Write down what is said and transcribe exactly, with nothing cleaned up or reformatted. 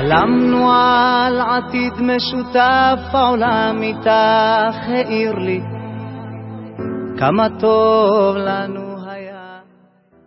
חלמנו על עתיד משותף, העולם איתך העיר לי כמה טוב לנו.